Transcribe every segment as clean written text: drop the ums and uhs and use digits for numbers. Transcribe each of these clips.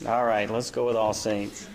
All right, let's go with All Saints.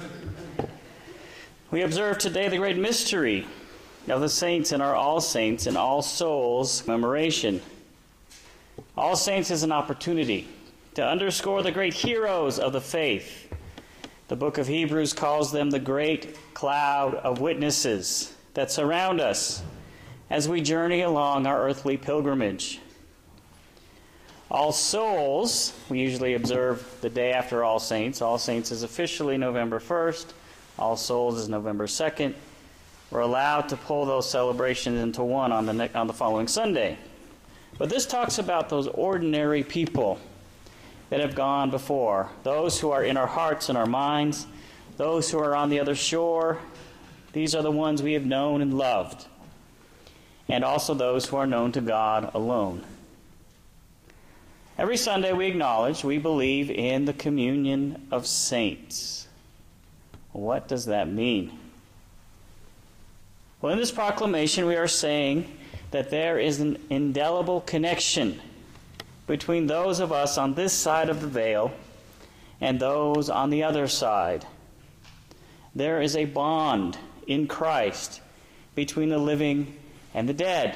We observe today the great mystery of the saints in our All Saints and All Souls commemoration. All Saints is an opportunity to underscore the great heroes of the faith. The book of Hebrews calls them the great cloud of witnesses that surround us as we journey along our earthly pilgrimage. All Souls, we usually observe the day after All Saints. All Saints is officially November 1st. All Souls is November 2nd. We're allowed to pull those celebrations into one on the following Sunday. But this talks about those ordinary people that have gone before, those who are in our hearts and our minds, those who are on the other shore. These are the ones we have known and loved, and also those who are known to God alone. Every Sunday we acknowledge, we believe in the communion of saints. What does that mean? Well, in this proclamation we are saying that there is an indelible connection between those of us on this side of the veil and those on the other side. There is a bond in Christ between the living and the dead.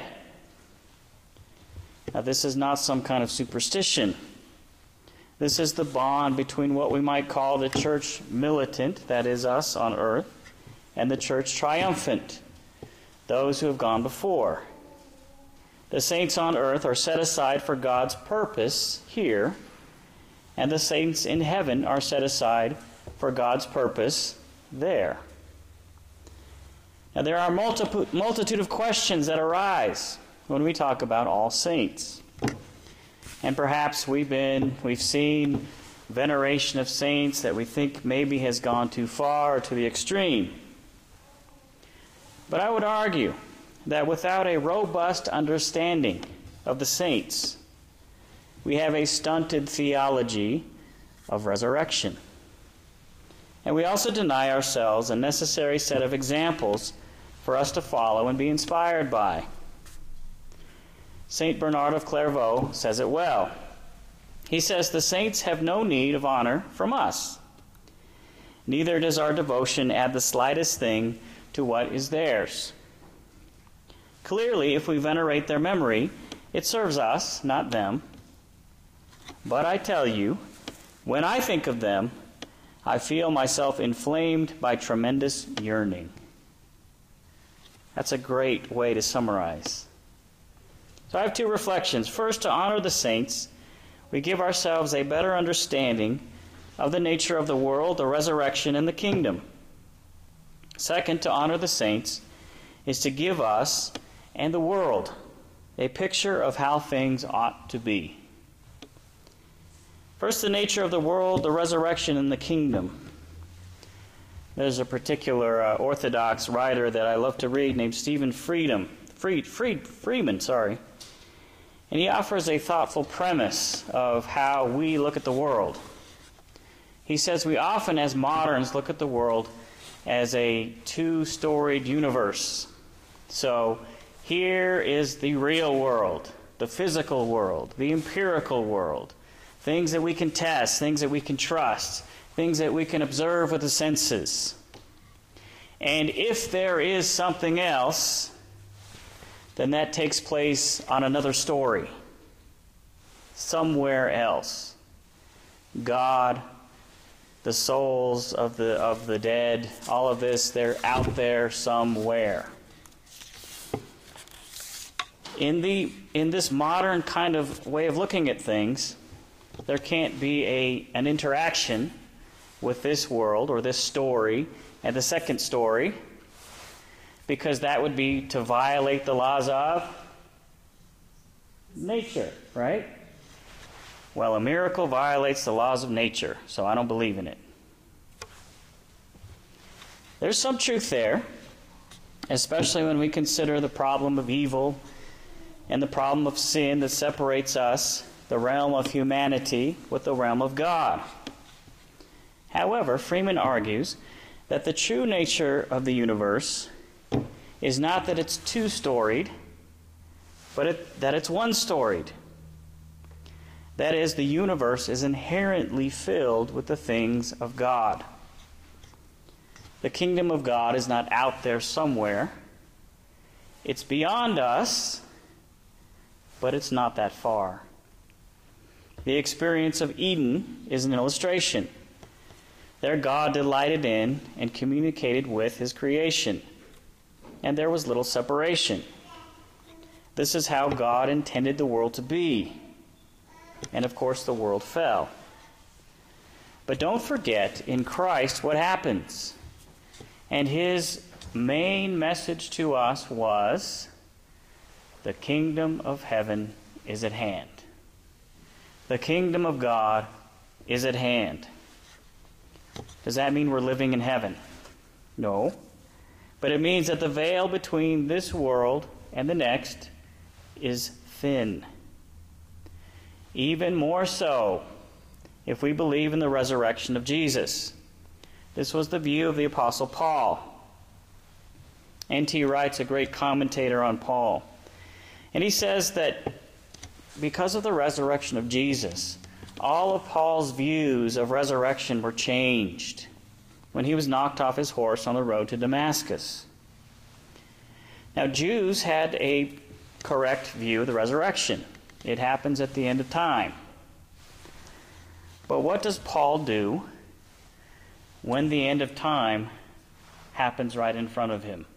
Now, this is not some kind of superstition. This is the bond between what we might call the church militant, that is us on earth, and the church triumphant, those who have gone before. The saints on earth are set aside for God's purpose here, and the saints in heaven are set aside for God's purpose there. Now, there are multitude of questions that arise when we talk about all saints. And perhaps we've seen veneration of saints that we think maybe has gone too far or to the extreme. But I would argue that without a robust understanding of the saints, we have a stunted theology of resurrection. And we also deny ourselves a necessary set of examples for us to follow and be inspired by. St. Bernard of Clairvaux says it well. He says, "The saints have no need of honor from us. Neither does our devotion add the slightest thing to what is theirs. Clearly, if we venerate their memory, it serves us, not them. But I tell you, when I think of them, I feel myself inflamed by tremendous yearning." That's a great way to summarize. So I have two reflections. First, to honor the saints, we give ourselves a better understanding of the nature of the world, the resurrection, and the kingdom. Second, to honor the saints is to give us and the world a picture of how things ought to be. First, the nature of the world, the resurrection, and the kingdom. There's a particular Orthodox writer that I love to read named Stephen Freeman. And he offers a thoughtful premise of how we look at the world. He says we often, as moderns, look at the world as a two-storied universe. So here is the real world, the physical world, the empirical world, things that we can test, things that we can trust, things that we can observe with the senses. And if there is something else, then that takes place on another story, somewhere else. God, the souls of the dead, all of this, they're out there somewhere. In this modern kind of way of looking at things, there can't be an interaction with this world or this story and the second story, because that would be to violate the laws of nature, right? Well, a miracle violates the laws of nature, so I don't believe in it. There's some truth there, especially when we consider the problem of evil and the problem of sin that separates us, the realm of humanity, with the realm of God. However, Freeman argues that the true nature of the universe is not that it's two-storied, but that it's one-storied. That is, the universe is inherently filled with the things of God. The kingdom of God is not out there somewhere. It's beyond us, but it's not that far. The experience of Eden is an illustration. There God delighted in and communicated with his creation, and there was little separation. This is how God intended the world to be. And of course the world fell. But don't forget, in Christ, what happens. And his main message to us was, the kingdom of heaven is at hand. The kingdom of God is at hand. Does that mean we're living in heaven? No. But it means that the veil between this world and the next is thin. Even more so if we believe in the resurrection of Jesus. This was the view of the Apostle Paul. N.T. Wright's a great commentator on Paul. And he says that because of the resurrection of Jesus, all of Paul's views of resurrection were changed when he was knocked off his horse on the road to Damascus. Now, Jews had a correct view of the resurrection. It happens at the end of time. But what does Paul do when the end of time happens right in front of him?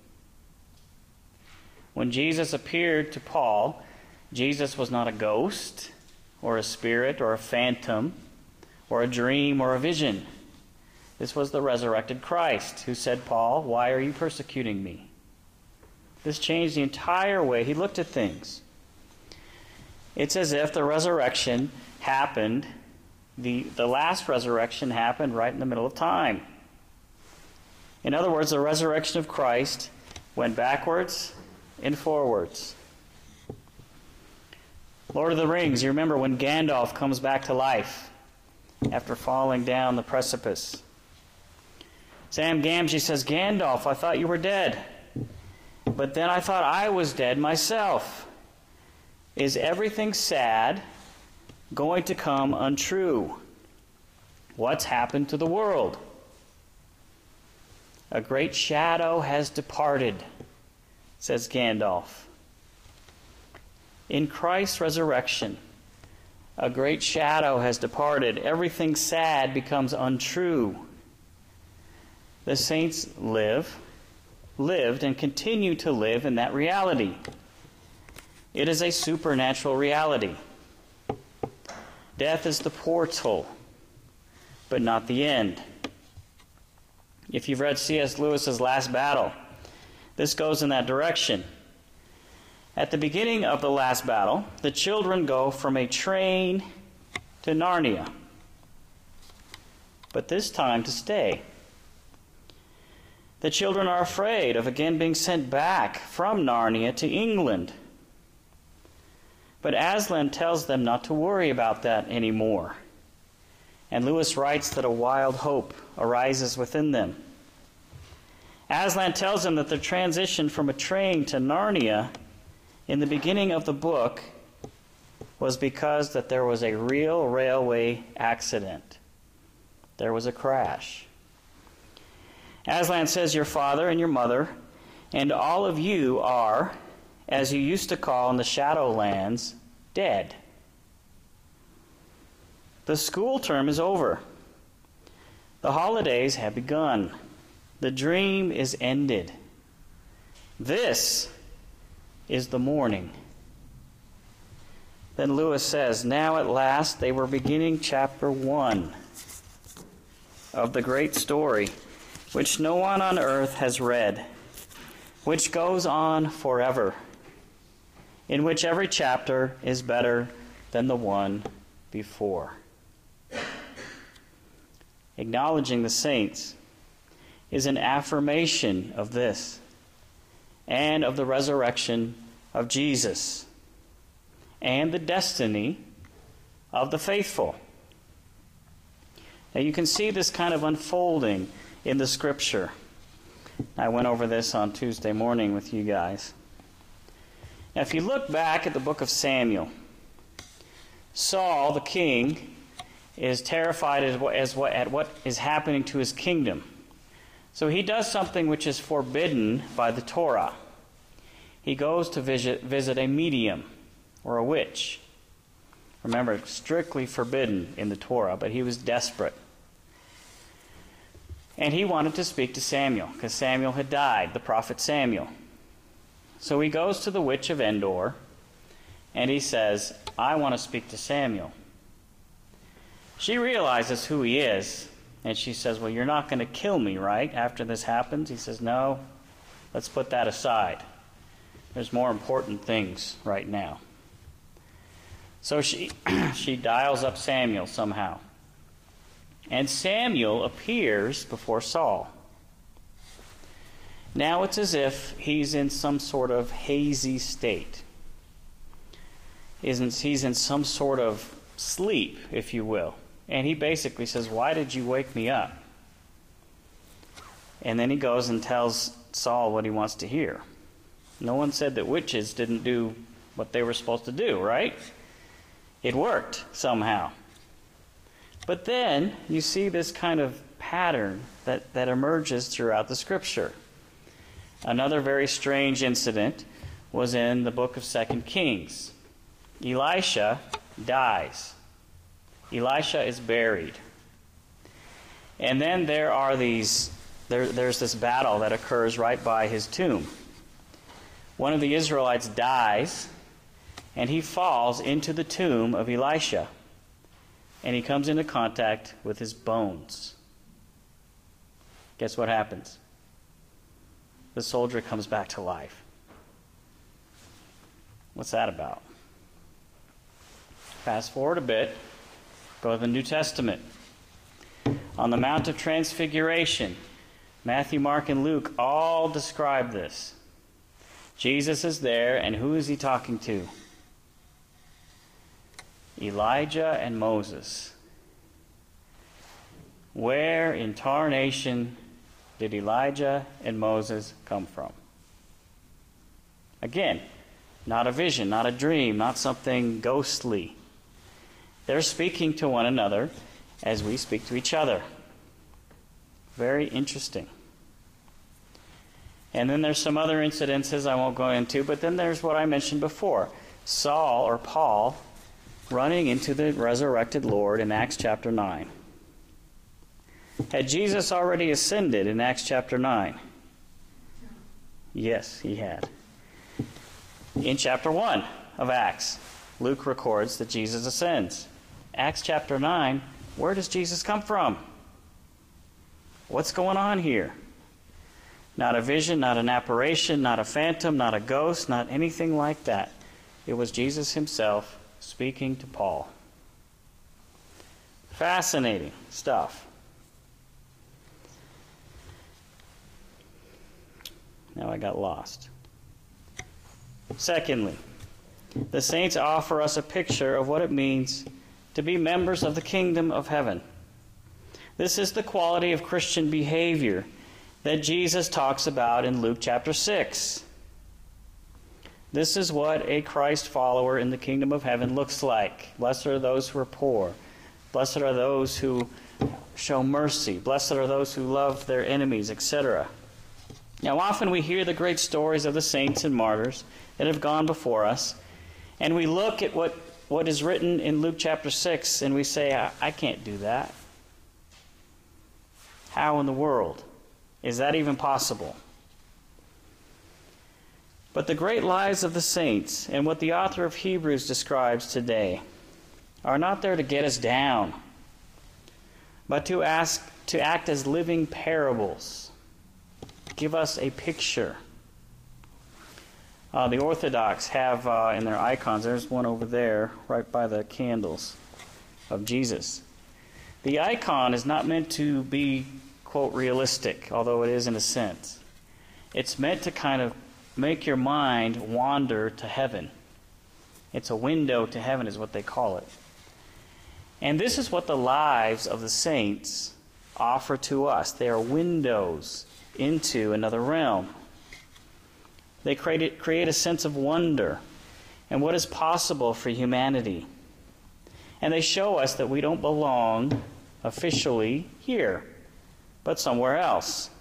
When Jesus appeared to Paul, Jesus was not a ghost or a spirit or a phantom or a dream or a vision. This was the resurrected Christ who said, Paul, why are you persecuting me? This changed the entire way he looked at things. It's as if the resurrection happened, the last resurrection happened right in the middle of time. In other words, the resurrection of Christ went backwards and forwards. Lord of the Rings, you remember when Gandalf comes back to life after falling down the precipice. Sam Gamgee says, Gandalf, I thought you were dead. But then I thought I was dead myself. Is everything sad going to come untrue? What's happened to the world? A great shadow has departed, says Gandalf. In Christ's resurrection, a great shadow has departed. Everything sad becomes untrue. The saints lived, and continue to live in that reality. It is a supernatural reality. Death is the portal, but not the end. If you've read C.S. Lewis's Last Battle, this goes in that direction. At the beginning of the last battle, the children go from a train to Narnia, but this time to stay. The children are afraid of again being sent back from Narnia to England. But Aslan tells them not to worry about that anymore. And Lewis writes that a wild hope arises within them. Aslan tells them that the transition from a train to Narnia in the beginning of the book was because that there was a real railway accident. There was a crash. Aslan says, your father and your mother and all of you are, as you used to call in the Shadowlands, dead. The school term is over. The holidays have begun. The dream is ended. This is the morning. Then Lewis says, now at last they were beginning chapter 1 of the great story, which no one on earth has read, which goes on forever, in which every chapter is better than the one before. Acknowledging the saints is an affirmation of this and of the resurrection of Jesus and the destiny of the faithful. Now you can see this kind of unfolding in the Scripture. I went over this on Tuesday morning with you guys. Now if you look back at the book of Samuel, Saul, the king, is terrified at what is happening to his kingdom. So he does something which is forbidden by the Torah. He goes to visit a medium or a witch. Remember, strictly forbidden in the Torah, but he was desperate. And he wanted to speak to Samuel, because Samuel had died, the prophet Samuel. So he goes to the witch of Endor, and he says, I want to speak to Samuel. She realizes who he is, and she says, well, you're not going to kill me, right, after this happens? He says, no, let's put that aside. There's more important things right now. So she dials up Samuel somehow. And Samuel appears before Saul. Now it's as if he's in some sort of hazy state. He's in some sort of sleep, if you will. And he basically says, why did you wake me up? And then he goes and tells Saul what he wants to hear. No one said that witches didn't do what they were supposed to do, right? It worked somehow. But then you see this kind of pattern that emerges throughout the Scripture. Another very strange incident was in the book of 2 Kings. Elisha dies. Elisha is buried. And then there's this battle that occurs right by his tomb. One of the Israelites dies, and he falls into the tomb of Elisha. And he comes into contact with his bones. Guess what happens? The soldier comes back to life. What's that about? Fast forward a bit. Go to the New Testament. On the Mount of Transfiguration, Matthew, Mark, and Luke all describe this. Jesus is there, and who is he talking to? Elijah and Moses. Where in tarnation did Elijah and Moses come from? Again, not a vision, not a dream, not something ghostly. They're speaking to one another as we speak to each other. Very interesting. And then there's some other incidences I won't go into, but then there's what I mentioned before. Saul, or Paul, running into the resurrected Lord in Acts chapter 9. Had Jesus already ascended in Acts chapter 9? Yes, he had. In chapter 1 of Acts, Luke records that Jesus ascends. Acts chapter 9, where does Jesus come from? What's going on here? Not a vision, not an apparition, not a phantom, not a ghost, not anything like that. It was Jesus himself speaking to Paul. Fascinating stuff. Now I got lost. Secondly, the saints offer us a picture of what it means to be members of the kingdom of heaven. This is the quality of Christian behavior that Jesus talks about in Luke chapter 6. This is what a Christ follower in the kingdom of heaven looks like. Blessed are those who are poor. Blessed are those who show mercy. Blessed are those who love their enemies, etc. Now, often we hear the great stories of the saints and martyrs that have gone before us, and we look at what is written in Luke chapter 6, and we say, I can't do that. How in the world? Is that even possible? But the great lives of the saints, and what the author of Hebrews describes today, are not there to get us down, but to act as living parables. Give us a picture. The Orthodox have in their icons, there's one over there, right by the candles, of Jesus. The icon is not meant to be, quote, realistic, although it is in a sense. It's meant to kind of make your mind wander to heaven. It's a window to heaven is what they call it. And this is what the lives of the saints offer to us. They are windows into another realm. They create a sense of wonder and what is possible for humanity. And they show us that we don't belong officially here, but somewhere else.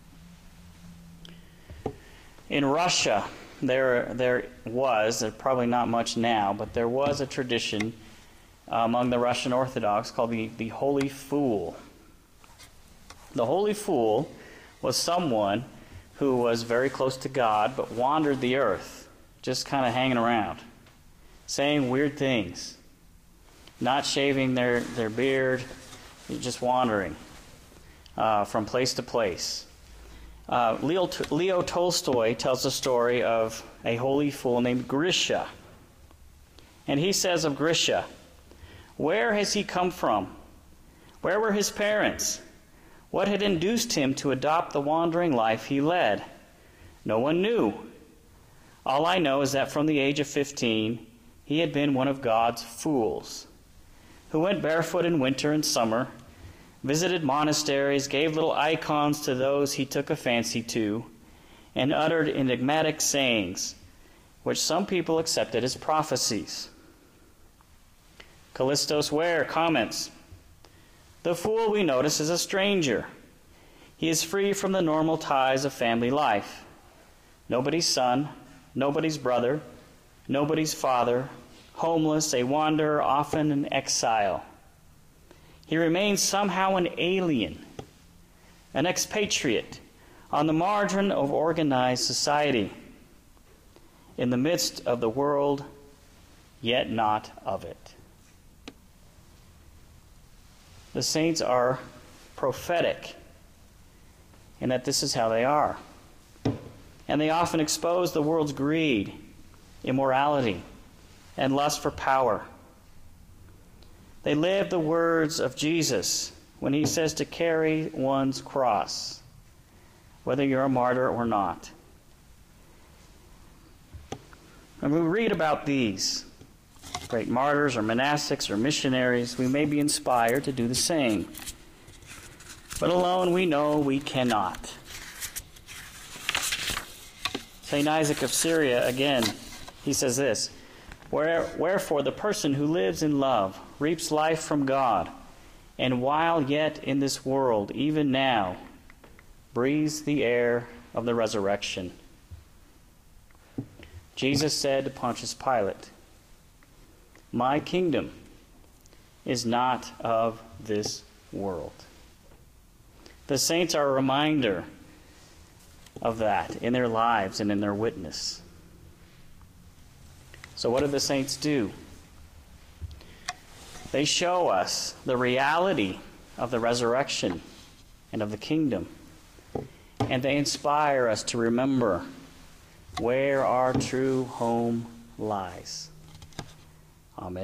In Russia, there was, there's probably not much now, but there was a tradition among the Russian Orthodox called the Holy Fool. The Holy Fool was someone who was very close to God but wandered the earth, just kind of hanging around, saying weird things, not shaving their beard, just wandering from place to place. Leo Tolstoy tells a story of a holy fool named Grisha. And he says of Grisha, "Where has he come from? Where were his parents? What had induced him to adopt the wandering life he led? No one knew. All I know is that from the age of 15, he had been one of God's fools, who went barefoot in winter and summer, visited monasteries, gave little icons to those he took a fancy to, and uttered enigmatic sayings, which some people accepted as prophecies." Callistos Ware comments, "The fool, we notice, is a stranger. He is free from the normal ties of family life. Nobody's son, nobody's brother, nobody's father, homeless, a wanderer, often an exile. He remains somehow an alien, an expatriate, on the margin of organized society, in the midst of the world, yet not of it." The saints are prophetic in that this is how they are. And they often expose the world's greed, immorality, and lust for power. They live the words of Jesus when he says to carry one's cross, whether you're a martyr or not. When we read about these great martyrs or monastics or missionaries, we may be inspired to do the same. But alone we know we cannot. St. Isaac of Syria, again, he says this, "Wherefore the person who lives in love reaps life from God, and while yet in this world, even now, breathes the air of the resurrection." Jesus said to Pontius Pilate, "My kingdom is not of this world." The saints are a reminder of that in their lives and in their witness. So what do the saints do? They show us the reality of the resurrection and of the kingdom. And they inspire us to remember where our true home lies. Amen.